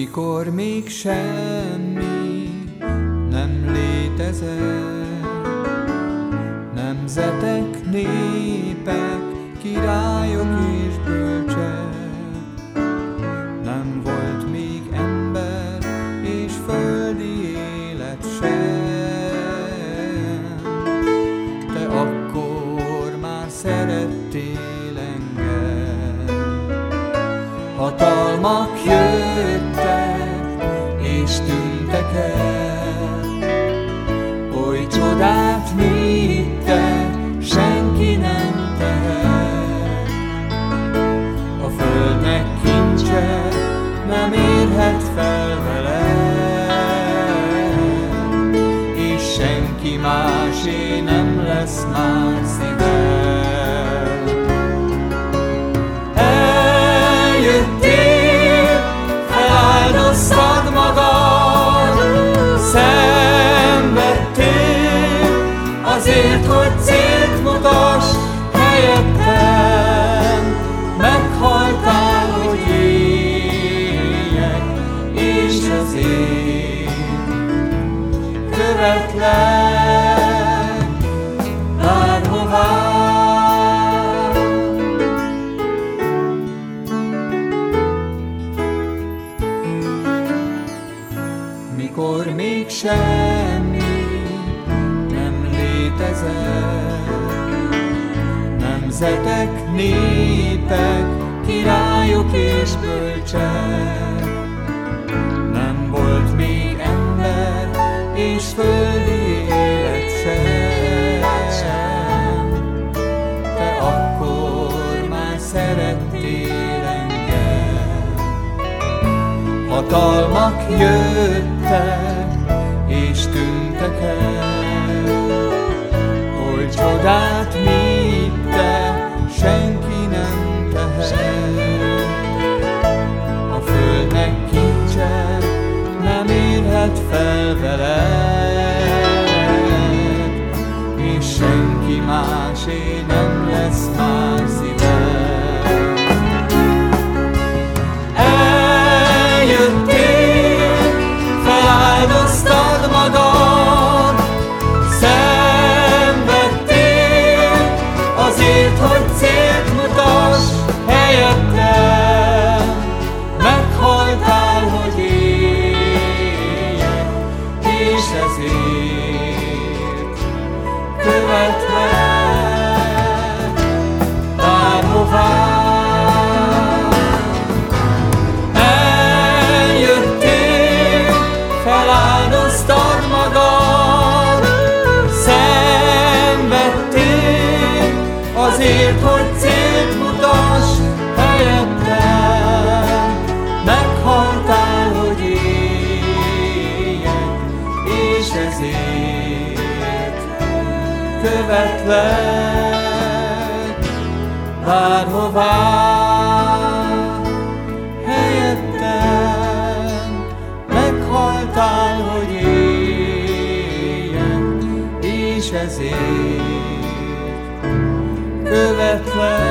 mikor még semmi nem létezett. Nemzetek, népek, királyok és bölcsek, nem volt még ember és földi élet sem. Te akkor már szerettél engem. Hatalmak jöttek és tűntek el, oly csodát vittek, senki nem tehet. A földnek kincse nem érhet fel veled, és senki másé nem lesz már szíved. Eljöttél, feláldoztad magad, szenvedtél azért, hogy célt mutass helyettem. Meghaltál, hogy éljek, és ezért követlek bárhová. Mikor még semmi nem létezett, nemzetek, népek, királyok és bölcsek, nem volt még ember és földi élet sem. Te akkor már szerettél engem. Hatalmak jöttek és tűntek el, oly csodát vittek, senki nem tehet. A földnek kincse nem érhet fel veled, és senki másé nem lesz már szíved. Eljöttél, feláldoztad magad, szenvedtél azért, hogy célt mutass helyettem. Meghaltál, hogy éljek, és ezért követlek bárhová. Eljöttél, feláldoztad magad, szenvedtél azért, hogy célt mutass helyettem. Meghaltál, hogy éljek, és ezért követlek bárhová. Helyettem meghaltál, hogy éljek, és ezért követlek